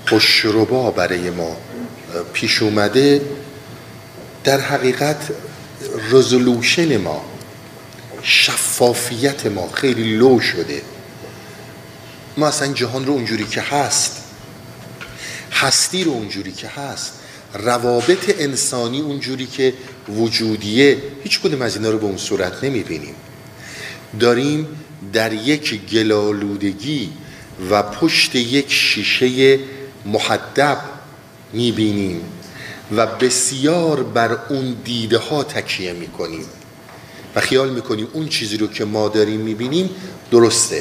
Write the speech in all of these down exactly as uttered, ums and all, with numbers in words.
خوشربا برای ما پیش اومده، در حقیقت رزولوشن ما، شفافیت ما خیلی لو شده. ما اصلا جهان رو اونجوری که هست، هستی رو اونجوری که هست، روابط انسانی اونجوری که وجودیه، هیچ کدوم از اینا رو به اون صورت نمیبینیم. داریم در یک گلالودگی و پشت یک شیشه محدب میبینیم و بسیار بر اون دیده ها تکیه میکنیم و خیال میکنیم اون چیزی رو که ما داریم میبینیم درسته.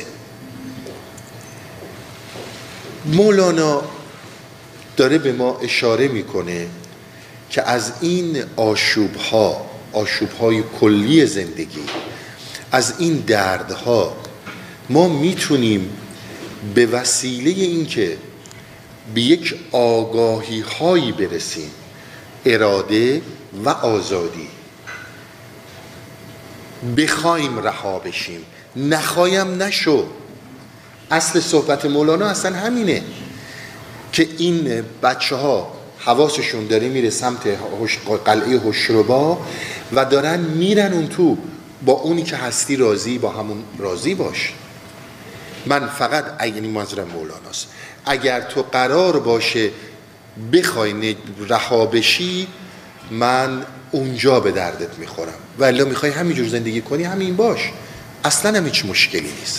مولانا داره به ما اشاره میکنه که از این آشوبها، آشوبهای کلی زندگی، از این دردها ما میتونیم به وسیله اینکه به یک آگاهی هایی برسیم، اراده و آزادی، بخوایم رها بشیم، نخوایم نشو. اصل صحبت مولانا اصلا همینه که این بچه ها حواسشون داره میره سمت قلعه هشربا و دارن میرن اون تو. با اونی که هستی راضی، با همون راضی باش. من فقط یعنی منظورم مولاناست، اگر تو قرار باشه بخوای رها بشی، من اونجا به دردت میخورم، ولی میخوای همینجور زندگی کنی، همین باش، اصلا هم هیچ مشکلی نیست.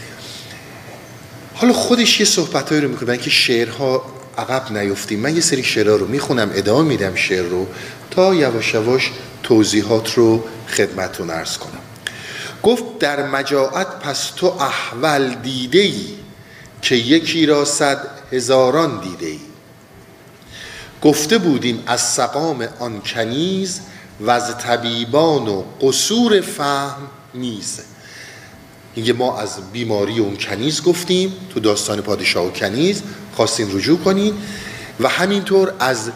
حالا خودش یه صحبتایی رو میکنه که شعرها عقب نیفتیم. من یه سری شعرها رو میخونم، ادامه میدم شعر رو تا یواش یواش توضیحات رو خدمتتون عرض کنم. گفت در مجاعت پس تو احول دیده ای، که یکی را صد هزاران دیده ای. گفته بودیم از سقام آن کنیز، و از طبیبان و قصور فهم نیز. اینکه ما از بیماری اون کنیز گفتیم تو داستان پادشاه و کنیز، خواستیم رجوع کنیم، و همینطور از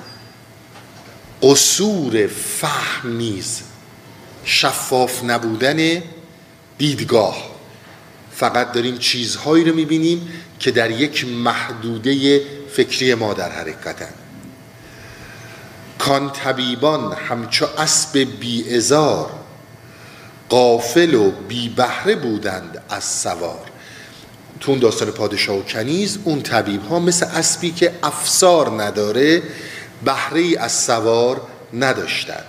قصور فهم نیز، شفاف نبودن دیدگاه. فقط داریم چیزهایی رو میبینیم که در یک محدوده فکری ما در حرکتن. کان طبیبان همچو اسب بی ازار، غافل و بی بهره بودند از سوار. تو اون داستان پادشاه و کنیز اون طبیب ها مثل اسبی که افسار نداره، بهره از سوار نداشتند.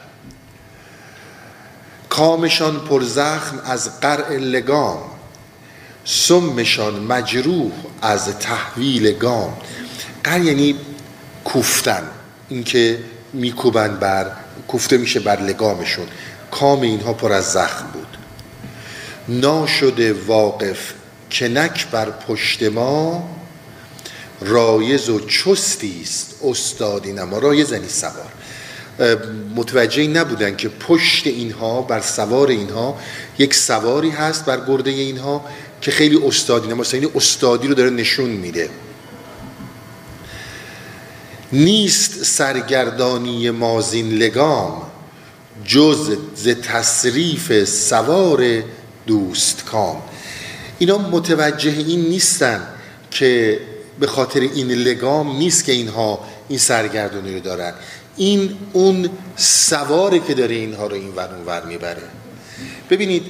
کامشان پر زخم از قرع لگام، سمشان مجروح از تحویل گام. قرع یعنی کوفتن، اینکه میکوبن بر، کوفته میشه بر لگامشون. کام اینها پر از زخم بود. ناشده واقف کنک بر پشت ما، رایز و چستیست استادی نما. رایز یعنی سوار. متوجه نبودن که پشت اینها، بر سوار اینها، یک سواری هست بر گرده اینها که خیلی استادی نماست، یعنی استادی رو داره نشون میده. نیست سرگردانی مازین لگام، جز ز تصریف سوار دوست کام. اینا متوجه این نیستن که به خاطر این لگام نیست که اینها این سرگردانی رو دارن، این اون سواره که داره اینها رو این ور اون ور میبره. ببینید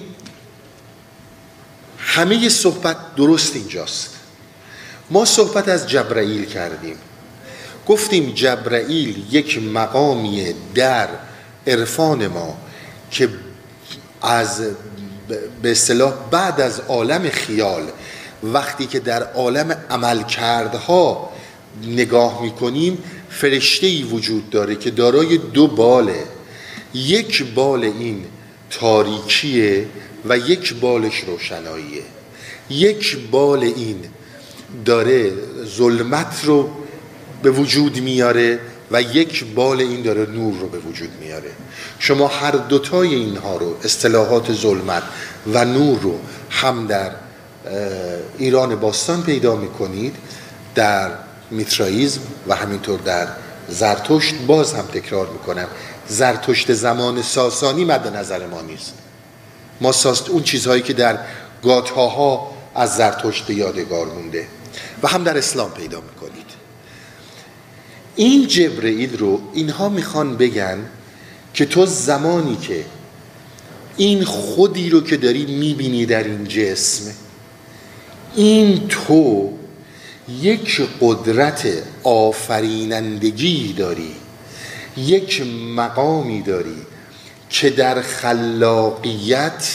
همه صحبت درست اینجاست. ما صحبت از جبرائیل کردیم، گفتیم جبرائیل یک مقامیه در عرفان ما که از به اصطلاح بعد از عالم خیال، وقتی که در عالم عملکردها نگاه میکنیم، فرشته‌ای وجود داره که دارای دو باله. یک بال این تاریکیه و یک بالش روشناییه. یک بال این داره ظلمت رو به وجود میاره و یک بال این داره نور رو به وجود میاره. شما هر دوتای اینها رو، اصطلاحات ظلمت و نور رو، هم در ایران باستان پیدا میکنید، در میترائیسم و همینطور در زرتشت. باز هم تکرار میکنم، زرتشت زمان ساسانی مد نظر ما نیست. ما ساست اون چیزهایی که در گاتهاها از زرتشت یادگار مونده و هم در اسلام پیدا میکنید. این جبرئیل رو اینها میخوان بگن که تو زمانی که این خودی رو که داری میبینی در این جسم، این تو یک قدرت آفرینندگی داری، یک مقامی داری که در خلاقیت،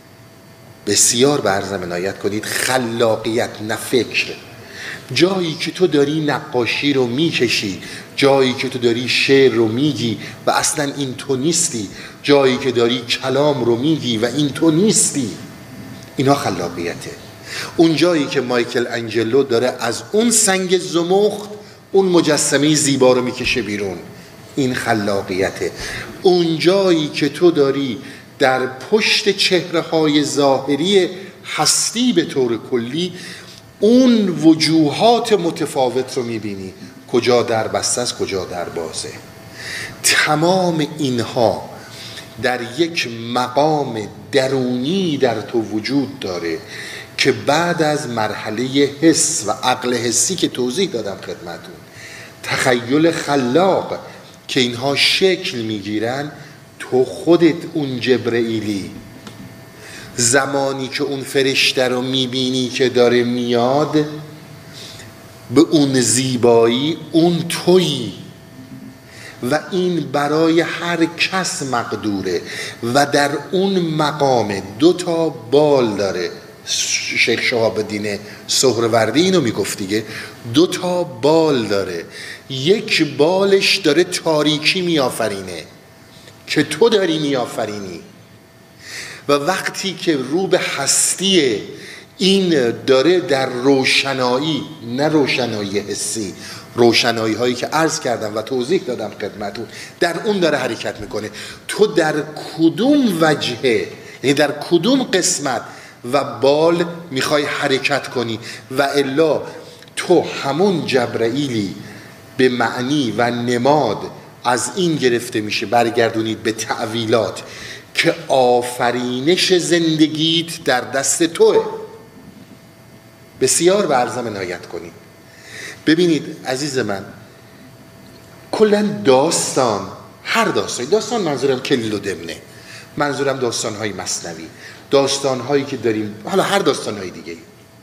بسیار برزم عنایت کنید، خلاقیت نه فکر، جایی که تو داری نقاشی رو میکشی، جایی که تو داری شعر رو میگی و اصلا این تو نیستی، جایی که داری کلام رو میگی و این تو نیستی، اینا خلاقیته. اون جایی که مایکل انجلو داره از اون سنگ زمخت اون مجسمه زیبا رو میکشه بیرون، این خلاقیته. اون جایی که تو داری در پشت چهره های ظاهری هستی به طور کلی اون وجوهات متفاوت رو میبینی، کجا در بسته است کجا در بازه. تمام اینها در یک مقام درونی در تو وجود داره که بعد از مرحله حس و عقل حسی که توضیح دادم خدمتون، تخیل خلاق که اینها شکل میگیرن، تو خودت اون جبرئیلی. زمانی که اون فرشته رو میبینی که داره میاد به اون زیبایی، اون تویی و این برای هر کس مقدوره و در اون مقام دو تا بال داره. شیخ شهاب الدین سهروردی اینو میگفت دیگه، دو تا بال داره، یک بالش داره تاریکی میآفرینه که تو داری میآفرینی و وقتی که رو به هستی این داره در روشنایی، نه روشنایی حسی، روشنایی هایی که عرض کردم و توضیح دادم خدمتون، در اون داره حرکت میکنه. تو در کدوم وجهه، یعنی در کدوم قسمت و بال میخوای حرکت کنی، و الا تو همون جبرئیلی به معنی و نماد از این گرفته میشه. برگردونید به تعویلات که آفرینش زندگیت در دست توه. بسیار به عرضم عنایت کنید. ببینید عزیز من، کلا داستان، هر داستانی، داستان منظورم کلیل و دمنه، منظورم داستان‌های مثنوی، داستان‌هایی که داریم، حالا هر داستان‌های دیگه.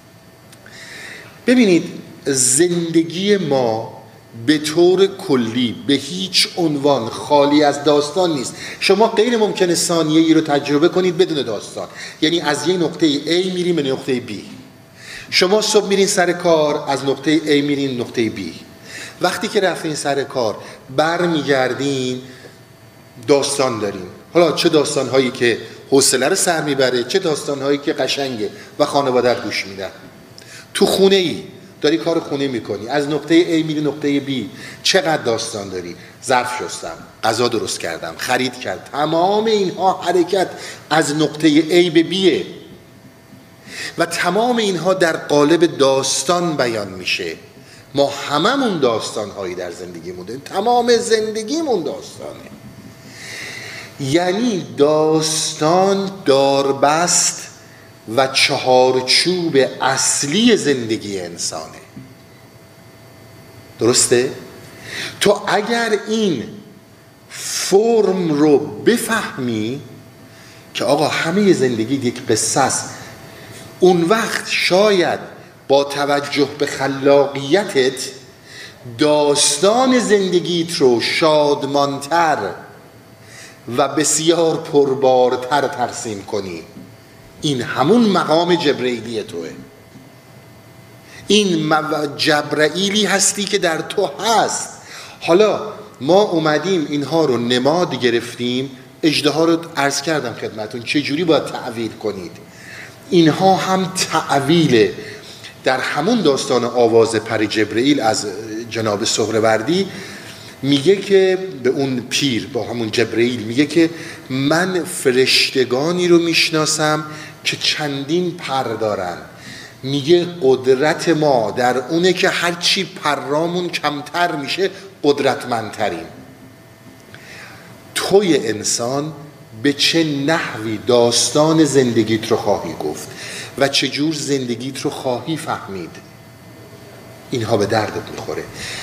ببینید زندگی ما به طور کلی به هیچ عنوان خالی از داستان نیست. شما غیر ممکنه ثانیه ای رو تجربه کنید بدون داستان. یعنی از یه نقطه A میریم به نقطه B. شما صبح میرین سر کار، از نقطه A میرین نقطه B. وقتی که رفتین سر کار بر میگردین، داستان داریم. حالا چه داستان‌هایی که حوصله رو سر میبره، چه داستان‌هایی که قشنگه و خانواده‌ات گوش میدن. تو خونه ای داری کار خونه میکنی، از نقطه A میری نقطه B، چقدر داستان داری؟ ظرف شستم، غذا درست کردم، خرید کردم. تمام اینها حرکت از نقطه A به Bه و تمام اینها در قالب داستان بیان میشه. ما هممون داستان‌هایی در زندگیمون داریم، تمام زندگیمون داستانه. یعنی داستان داربست و چهارچوب اصلی زندگی انسانه. درسته؟ تو اگر این فرم رو بفهمی که آقا همه زندگی یک قصه است، اون وقت شاید با توجه به خلاقیتت داستان زندگیت رو شادمانتر و بسیار پربارتر ترسیم کنی. این همون مقام جبرئیلی توه. این جبرئیلی هستی که در تو هست. حالا ما اومدیم اینها رو نماد گرفتیم، اژدها رو عرض کردم خدمتون چجوری باید تعویل کنید. اینها هم تعویله. در همون داستان آواز پر جبرئیل از جناب سهروردی میگه که به اون پیر، با همون جبرئیل، میگه که من فرشتگانی رو میشناسم که چندین پر دارن. میگه قدرت ما در اونه که هرچی پرامون کمتر میشه قدرتمندتریم. توی انسان به چه نحوی داستان زندگیت رو خواهی گفت و چجور زندگیت رو خواهی فهمید، اینها به دردت میخوره.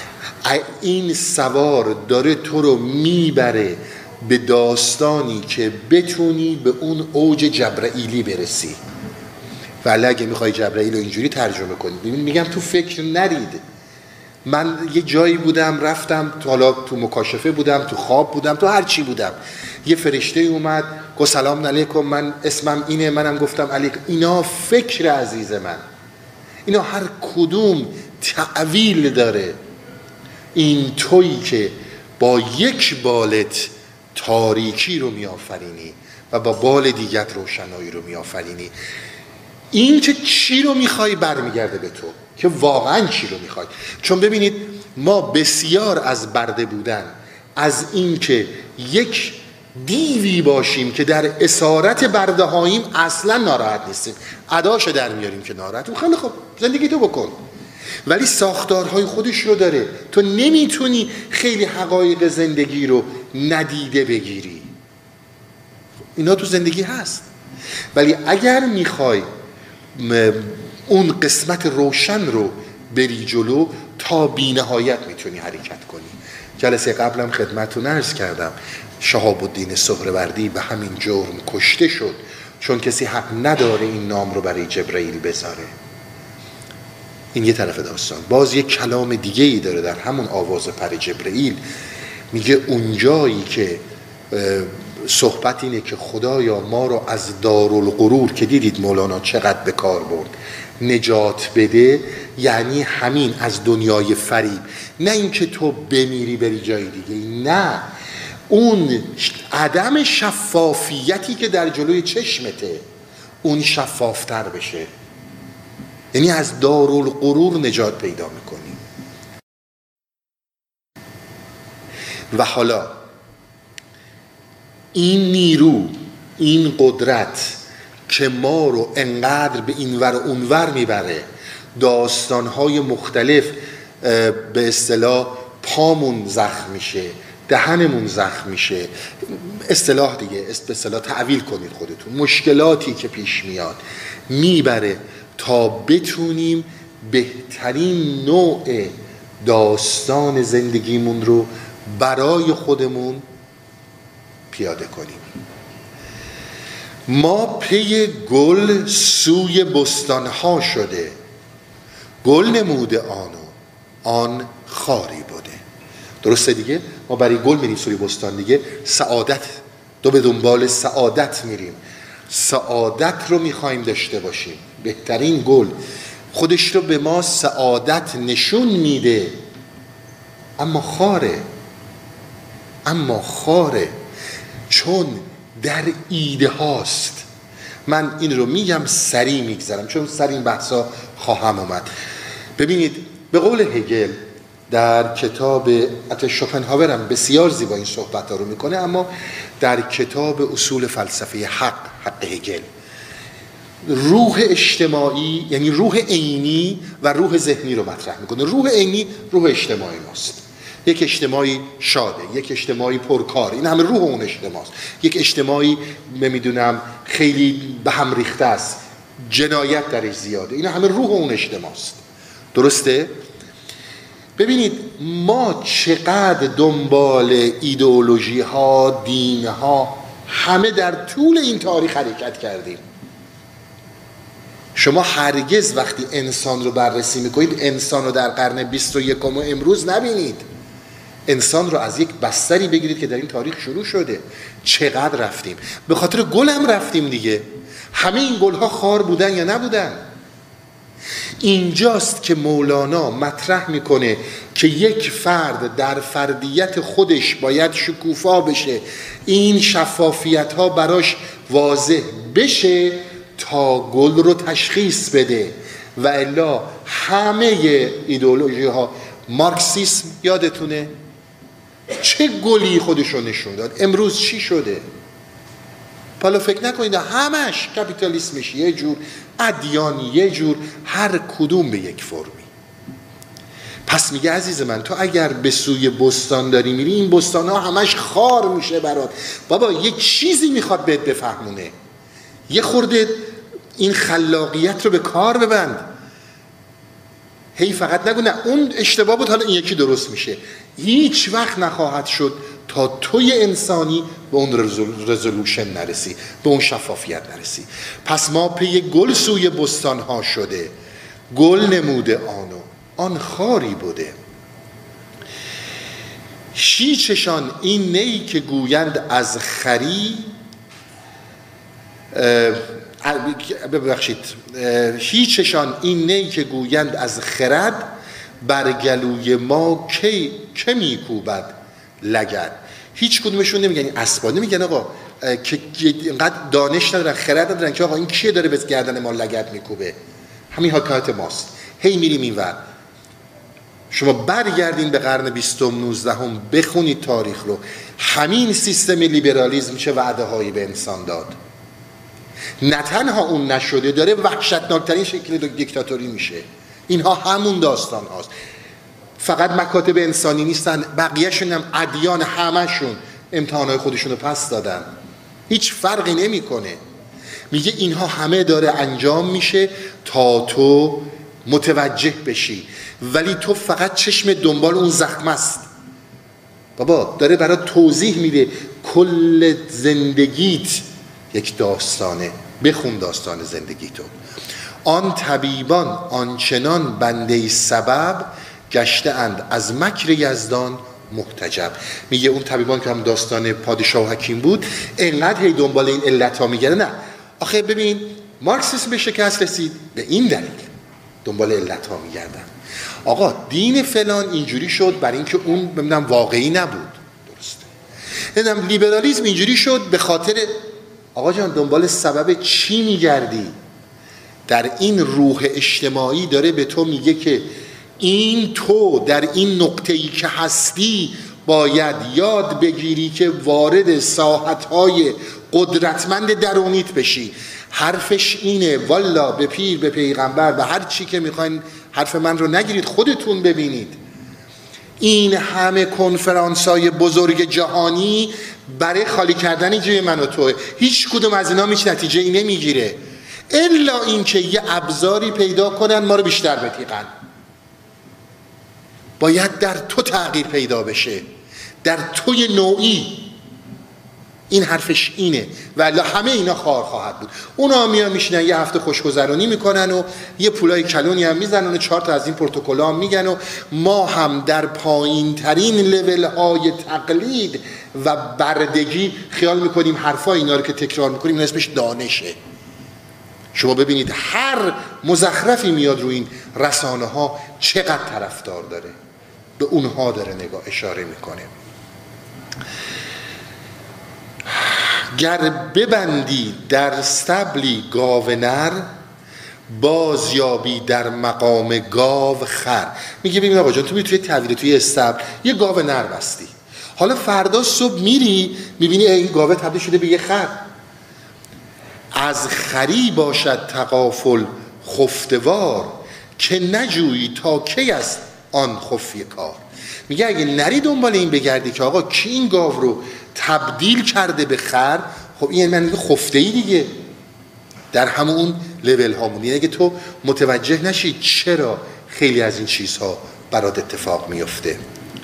این سوار داره تو رو میبره به داستانی که بتونی به اون اوج جبرائیلی برسی. ولی اگه میخوای جبرائیل رو اینجوری ترجمه کنی، ببین میگم تو فکر نرید. من یه جایی بودم رفتم، حالا تو مکاشفه بودم، تو خواب بودم، تو هر چی بودم، یه فرشته اومد گفت سلام علیکم، من اسمم اینه، منم گفتم علیکم. اینا فکر عزیز من، اینا هر کدوم تعویل داره. این تویی که با یک بالت تاریکی رو میآفرینی و با بال دیگر روشنایی رو میآفرینی. این که چی رو میخوای برمیگرده به تو، که واقعا چی رو میخوای. چون ببینید ما بسیار از برده بودن، از این که یک دیوی باشیم که در اسارت برده هاییم اصلا ناراحت نیستیم، اداشو در میاریم که ناراحتیم. خیلی خب زندگی تو بکن، ولی ساختارهای خودش رو داره. تو نمیتونی خیلی حقایق زندگی رو ندیده بگیری، اینا تو زندگی هست. ولی اگر میخوای اون قسمت روشن رو بری جلو، تا بی نهایت میتونی حرکت کنی. جلسه قبلم خدمتتون عرض کردم شهاب الدین سهروردی به همین جرم کشته شد، چون کسی حق نداره این نام رو برای جبرائیل بذاره. این یه طرف داستان. باز یک کلام دیگه ای داره در همون آواز پر جبرائیل، میگه اونجایی که صحبت اینه که خدایا ما رو از دارالغرور، که دیدید مولانا چقدر به کار برد، نجات بده، یعنی همین از دنیای فریب. نه اینکه تو بمیری بری جای دیگه، نه، اون عدم شفافیتی که در جلوی چشمته اون شفافتر بشه، یعنی از دارالغرور نجات پیدا میکنی. و حالا این نیرو، این قدرت که ما رو انقدر به اینور و اونور میبره، داستانهای مختلف، به اصطلاح پامون زخم میشه، دهنمون زخم میشه، اصطلاح دیگه، به اصطلاح تعویل کنید خودتون، مشکلاتی که پیش میاد میبره تا بتونیم بهترین نوع داستان زندگیمون رو برای خودمون پیاده کنیم. ما پی گل سوی بستانها شده، گل نموده آنو آن خاری بوده. درسته دیگه؟ ما برای گل میریم سوی بستان دیگه، سعادت، دو به دنبال سعادت میریم، سعادت رو میخوایم داشته باشیم. بهترین گل خودش رو به ما سعادت نشون میده، اما خاره، اما خاره، چون در ایده هاست. من این رو میگم سریع میگذرم چون سریع این بحثا خواهم اومد. ببینید به قول هگل در کتاب، حتی شوپنهاور هم بسیار زیبا این صحبت ها رو میکنه، اما در کتاب اصول فلسفه حق، حق هگل، روح اجتماعی یعنی روح عینی و روح ذهنی رو مطرح میکنه. روح عینی روح اجتماعی ماست، یک اجتماعی شاده، یک اجتماعی پرکار، این همه روح اون اجتماعی. یک اجتماعی نمیدونم خیلی به هم ریخته است، جنایت درش زیاده، این همه روح اون اجتماعی. درسته؟ ببینید ما چقدر دنبال ایدئولوژی ها، دین ها، همه در طول این تاریخ حرکت کردیم. شما هرگز وقتی انسان رو بررسی میکنید انسان رو در قرن بیست و یکم امروز نبینید. انسان رو از یک بستری بگیرید که در این تاریخ شروع شده. چقدر رفتیم، به خاطر گل هم رفتیم دیگه. همه این گل ها خار بودن یا نبودن؟ اینجاست که مولانا مطرح میکنه که یک فرد در فردیت خودش باید شکوفا بشه، این شفافیت ها براش واضح بشه تا گل رو تشخیص بده. و الا همه ایدئولوژی ها، مارکسیسم یادتونه چه گلی خودش رو نشون داد، امروز چی شده؟ حالا فکر نکنید همش کپیتالیسمش یه جور، ادیان یه جور، هر کدوم به یک فرمی. پس میگه عزیز من تو اگر به سوی بستان داری میری، این بستان ها همش خار میشه برات. بابا یه چیزی میخواد بهت بفهمونه، یه خورده این خلاقیت رو به کار ببند. هی فقط نگو نه اون اشتباه بود حالا این یکی درست میشه. هیچ وقت نخواهد شد تا توی انسانی به اون رزولوشن نرسی، به اون شفافیت نرسی. پس ما پی گل سوی بستان ها شده، گل نموده آنو آن خاری بوده. هیچشان این نی که گویند از خری، ببخشید هیچشان این نی که گویند از خرد، بر گلوی ما کی که میکوبد لگد. هیچ کدومشون نمیگن این اسبا، نمیگن آقا که اینقدر دانش ندارن خرد ندارن که آقا این کیه داره به گردن ما لگد میکوبه. همین حکایت ماست، هی میریم اینور. شما برگردین به قرن بیستم نوزدهم بخونید تاریخ رو، همین سیستم لیبرالیسم چه وعده هایی به انسان داد. نه تنها اون نشده، داره وحشتناکترین شکل دیکتاتوری میشه. اینها همون داستان هاست. فقط مکاتب انسانی نیستن، بقیهشون هم ادیان، همشون امتحانهای خودشون رو پس دادن، هیچ فرقی نمیکنه. میگه اینها همه داره انجام میشه تا تو متوجه بشی، ولی تو فقط چشم دنبال اون زخم است. بابا داره برای توضیح میده کل زندگیت یک داستانه، بخون داستان زندگی تو. آن طبیبان آنچنان بنده سبب، گشته اند از مکر یزدان محتجب. میگه اون طبیبان که هم داستان پادشاه و حکیم بود، اینقدر هی دنبال این علت ها میگرده. نه آخه ببین مارکسیسم به شکست رسید به این دلیل، دنبال علت ها میگردن. آقا دین فلان اینجوری شد برای اینکه اون ببینم واقعی نبود، درسته. نمیدونم لیبرالیسم اینجوری شد به خاطر، آقا جان دنبال سبب چی میگردی؟ در این روح اجتماعی داره به تو میگه که این تو در این نقطه‌ای که هستی باید یاد بگیری که وارد ساحت‌های قدرتمند درونیت بشی. حرفش اینه، والا به پیر به پیغمبر به هر چی که میخواین حرف من رو نگیرید، خودتون ببینید. این همه کنفرانس‌های بزرگ جهانی برای خالی کردن جای من و توه، هیچ کدوم از اینا هیچ نتیجه ای نمیگیره الا اینکه یه ابزاری پیدا کنن ما رو بیشتر بتیقن. باید در تو تغییر پیدا بشه، در توی نوعی. این حرفش اینه، ولی همه اینا خار خواهد بود. اونا میان میشینن یه هفته خوشگذرانی میکنن و یه پولای کلونی هم میزنن و چهار تا از این پروتکل‌ها هم میگن و ما هم در پایین ترین لول های تقلید و بردگی خیال میکنیم حرفای اینا رو که تکرار میکنیم این اسمش دانشه. شما ببینید هر مزخرفی میاد رو این رسانه ها چقدر طرفدار داره، به اونها داره نگاه اشاره میکنه. گر ببندی در استبلی گاو نر، بازیابی در مقام گاو خر. میگه ببین آقا جان تو توی توی توی استبل یه گاو نر بستی، حالا فردا صبح میری میبینی این گاوه تبدیل شده به یه خر. از خری باشد تغافل خفتوار، که نجویی تا کی است آن خفی کار. میگه اگه نری دنبال این بگردی که آقا کی این گاو رو تبدیل کرده به خر، خب این من میگه خفته ای دیگه، در همون لول هامون. یعنی اگه تو متوجه نشی چرا خیلی از این چیزها برات اتفاق میفته.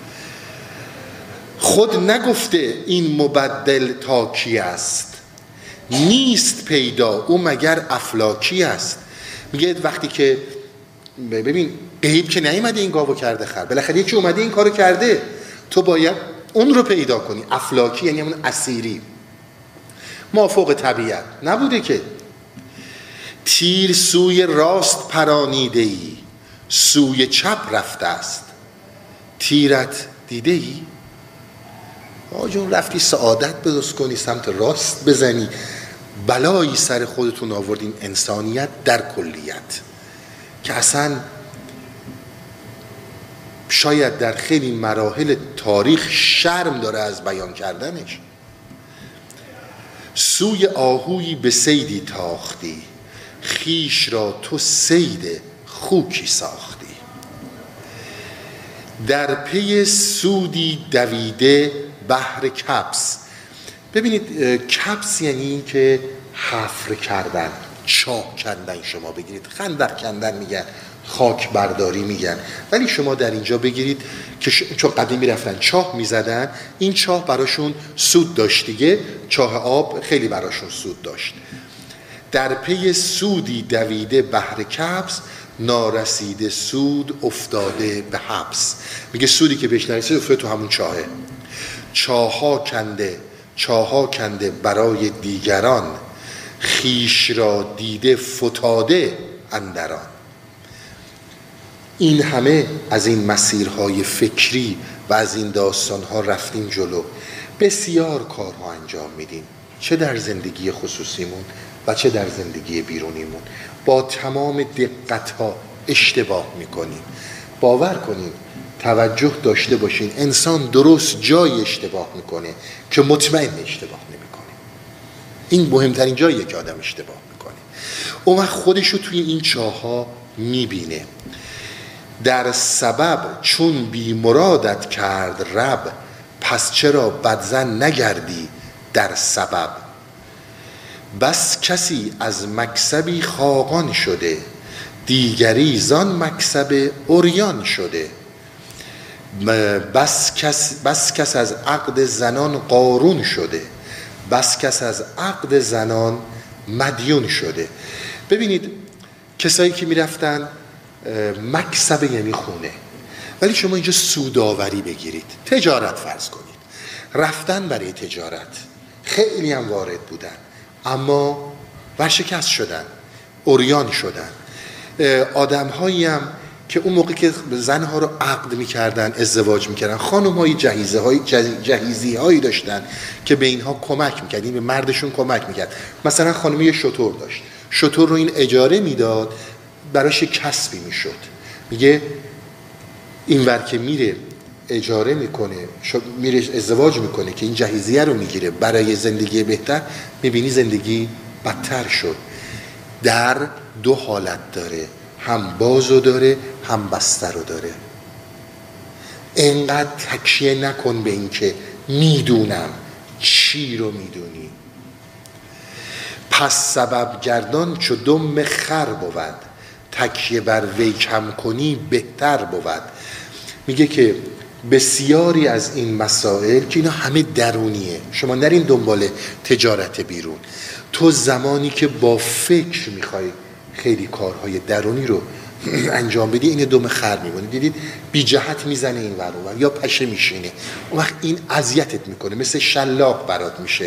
خود نگفته این مبدل تا کی است، نیست پیدا او مگر افلاکی است. میگه وقتی که ببین غیب که نیومده این گاوو کرده خر، بالاخره یکی اومده این کارو کرده، تو باید اون رو پیدا کنی. افلاکی یعنی همون اسیری، مافوق طبیعت نبوده که. تیر سوی راست پرانیده ای، سوی چپ رفته است، تیرت دیده ای؟ آجون رفتی سعادت بدست کنی سمت راست بزنی، بلایی سر خودتون آوردین انسانیت در کلیت که اصلا شاید در خیلی مراحل تاریخ شرم داره از بیان کردنش. سوی آهویی به صیدی تاختی، خیش را تو صید خوکی ساختی. در پی سودی دویده بحر کبس. ببینید کبس یعنی این که حفر کردن، چاه کندن، شما بگیرید خندق کندن میگن، خاک برداری میگن. ولی شما در اینجا بگیرید که ش... چون قدیم میرفتن چاه میزدن، این چاه براشون سود داشت دیگه، چاه آب خیلی براشون سود داشت. در پی سودی دویده بهر کبس، نارسیده سود افتاده به حبس. میگه سودی که بهش نرسید افتاده تو همون چاهه. چاها کنده چاها کنده برای دیگران، خیش را دیده فتاده اندران. این همه از این مسیرهای فکری و از این داستانها رفتیم جلو، بسیار کارها انجام میدیم، چه در زندگی خصوصیمون و چه در زندگی بیرونیمون. با تمام دقتها اشتباه میکنیم. باور کنیم، توجه داشته باشین، انسان درست جای اشتباه میکنه که مطمئن اشتباه نمیکنه. این مهمترین جاییه که آدم اشتباه میکنه. اون وقت خودشو توی این چاها میبینه. در سبب چون بی مرادت کرد رب، پس چرا بدزن نگردی در سبب. بس کسی از مکسبی خاقان شده، دیگری زان مکسب عریان شده. بس کس, بس کس از عقد زنان قارون شده، بس کس از عقد زنان مدیون شده. ببینید کسایی که میرفتن مکسب یعنی خونه، ولی شما اینجا سوداوری بگیرید، تجارت فرض کنید، رفتن برای تجارت، خیلی هم وارد بودن اما ورشکست شدن، عریان شدن. آدم هایی هم که اون موقع که زنها رو عقد میکردن، ازدواج میکردن، خانم های جهیزه های جهیزی هایی داشتن که به اینها کمک میکرد، این به مردشون کمک میکرد. مثلا خانم یه شتر داشت، شتر رو این اجاره میداد، براش کسبی میشد. میگه این ور که میره اجاره میکنه، میره ازدواج میکنه که این جهیزیه رو میگیره برای زندگی بهتر، میبینی زندگی بدتر شد. در دو حالت داره، هم بازو داره هم بسته رو داره. انقدر تکیه نکن به این که میدونم چی رو میدونی. پس سبب گردان چو دم خر بود، تکیه بر وی کم کنی بهتر بود. میگه که بسیاری از این مسائل که اینا همه درونیه، شما نرین دنبال تجارت بیرون. تو زمانی که با فکر میخوای خیلی کارهای درونی رو انجام بدی، این دم خر میمونه. دیدید بی جهت میزنه این ور اون ور یا پشه میشینه، اون وقت این اذیتت میکنه، مثل شلاق برات میشه.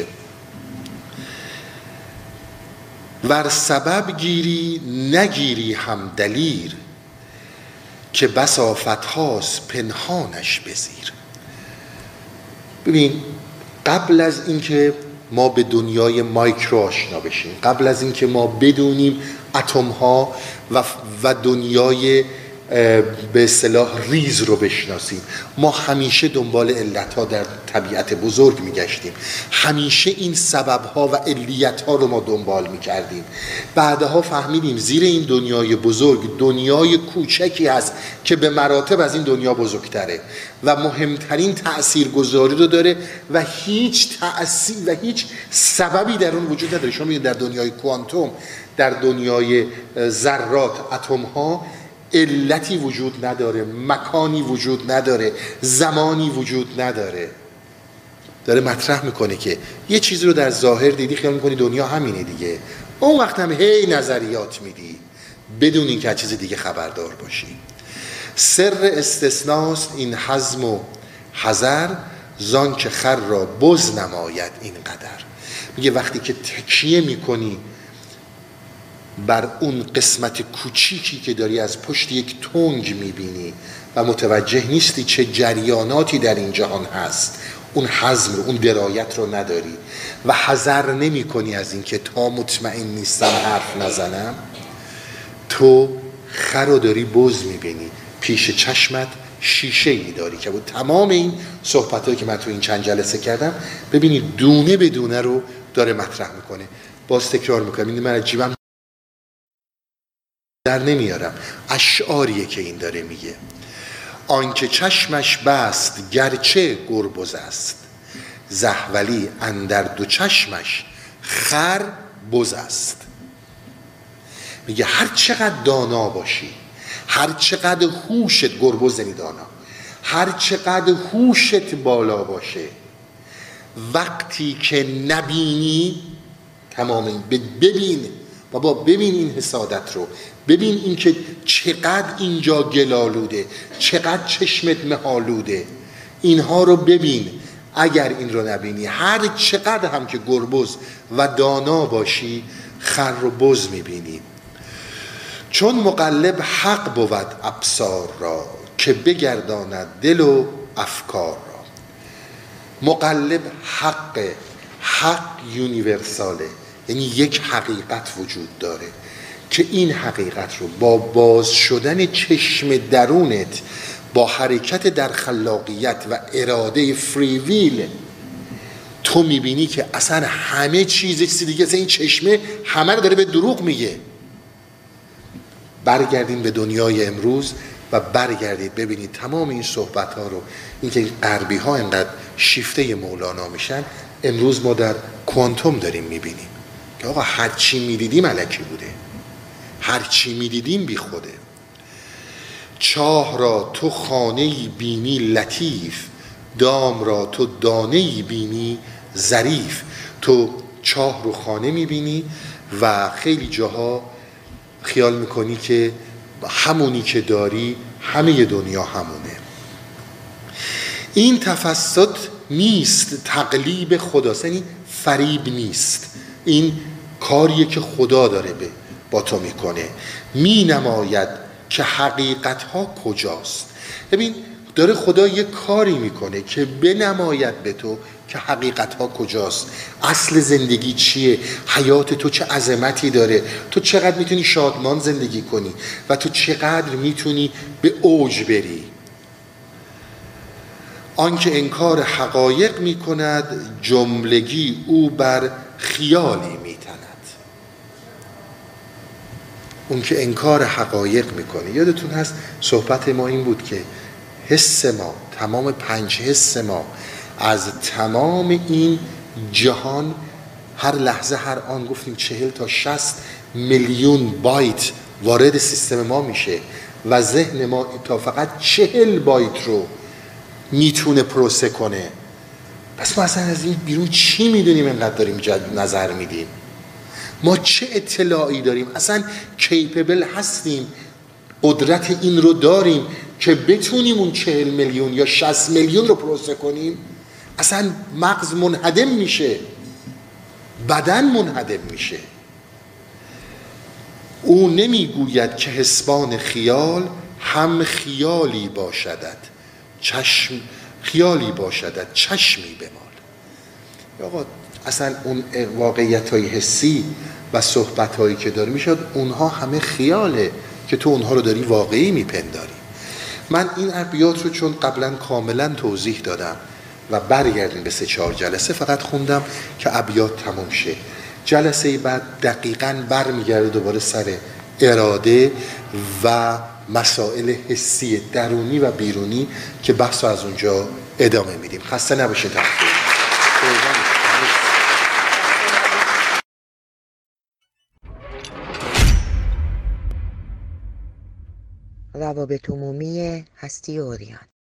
ور سبب گیری نگیری هم دلیر، که بس آفت هاست پنهانش بزیر. ببین قبل از اینکه ما به دنیای مایکرو آشنا بشیم، قبل از اینکه ما بدونیم اتم ها و و دنیای به اصطلاح ریز رو بشناسیم، ما همیشه دنبال علت ها در طبیعت بزرگ میگشتیم، همیشه این سبب ها و علیت ها رو ما دنبال میکردیم. بعدها فهمیدیم زیر این دنیای بزرگ دنیای کوچکی هست که به مراتب از این دنیا بزرگتره و مهمترین تأثیرگذاری رو داره و هیچ تأثیر و هیچ سببی در اون وجود نداره. شما میگید در دنیای کوانتوم، در دنیای ذرات، اتم ها، علتی وجود نداره، مکانی وجود نداره، زمانی وجود نداره. داره مطرح میکنه که یه چیزی رو در ظاهر دیدی خیال میکنی دنیا همینه دیگه، اون وقت هم هی نظریات میدی بدون این که از چیز دیگه خبردار باشی. سر استثناست این حزم و حذر، زان که خر را بز نماید این قدر. میگه وقتی که تکیه میکنی بر اون قسمت کوچیکی که داری از پشت یک تنگ میبینی و متوجه نیستی چه جریاناتی در این جهان هست، اون حزم رو، اون درایت رو نداری و حذر نمی کنی از این که تا مطمئن نیستم حرف نزنم، تو خر رو داری بز میبینی، پیش چشمت شیشه ای داری که بود. تمام این صحبت هایی که من تو این چند جلسه کردم ببینید دونه به دونه رو داره مطرح میکنه. باز تکرار میکنم، این من عجیبم در نمیارم، اشعاریه که این داره میگه. آنکه چشمش بست گرچه گربز است، زحولی اندر دو چشمش خر بز است. میگه هر چقدر دانا باشی، هر چقدر هوشت، گربز یعنی دانا، هر چقدر هوشت بالا باشه، وقتی که نبینی تمام این ببین بابا، ببین این حسادت رو، ببین این که چقدر اینجا گلالوده، چقدر چشمت مهالوده، اینها رو ببین. اگر این رو نبینی، هر چقدر هم که گربز و دانا باشی، خر و بز میبینی. چون مقلب حق بود ابصار را، که بگرداند دل و افکار را. مقلب حق، حق یونیورساله، یعنی یک حقیقت وجود داره که این حقیقت رو با باز شدن چشم درونت، با حرکت در خلاقیت و اراده فریویل، تو میبینی که اصلا همه چیز چیزی دیگه، اصلا این چشمه همه رو داره به دروغ میگه. برگردین به دنیای امروز و برگردید ببینید تمام این صحبت ها رو، اینکه غربی ها اینقدر شیفته مولانا میشن، امروز ما در کوانتوم داریم میبینیم که آقا هر چی میدیدیم الکی بوده، هر چی میدیدیم بی خوده. چاه را تو خانه‌ای بینی لطیف، دام را تو دانه‌ای بینی ظریف. تو چاه رو خانه میبینی و خیلی جاها خیال میکنی که همونی که داری همه دنیا همونه. این تفسد نیست تقلیب خداست، یعنی فریب نیست، این کاریه که خدا داره به با تو میکنه. می نماید که حقیقت ها کجاست. ببین داره خدا یه کاری میکنه که بنماید به تو که حقیقت ها کجاست، اصل زندگی چیه، حیات تو چه عظمتی داره، تو چقدر میتونی شادمان زندگی کنی و تو چقدر میتونی به اوج بری. آنکه انکار حقایق میکند، جملگی او بر خیالی میتند. اون که انکار حقایق میکنه، یادتون هست صحبت ما این بود که حس ما، تمام پنج حس ما از تمام این جهان هر لحظه هر آن گفتیم چهل تا شصت میلیون بایت وارد سیستم ما میشه و ذهن ما تا فقط چهل بایت رو میتونه پروسه کنه. پس ما اصلا از این بیرون چی میدونیم اینقدر داریم نظر میدیم؟ ما چه اطلاعی داریم؟ اصلا کیپبل هستیم، قدرت این رو داریم که بتونیم اون چهل میلیون یا شصت میلیون رو پروسه کنیم؟ اصلا مغز منهدم میشه، بدن منهدم میشه. او نمیگوید که حسبان خیال هم خیالی باشدد، چشم خیالی باشدد چشمی بمال. آقا اصلا اون واقعیت های حسی و صحبت هایی که داری میشد اونها همه خیاله که تو اونها رو داری واقعی میپنداری. من این ابیات رو چون قبلا کاملا توضیح دادم و برگردیم به سه چهار جلسه فقط خوندم که ابیات تموم شه، جلسه بعد دقیقاً برمیگرده دوباره سر اراده و مسائل حسی درونی و بیرونی که بحث رو از اونجا ادامه میدیم. خسته نباشید. روابط عمومی هستی عریان.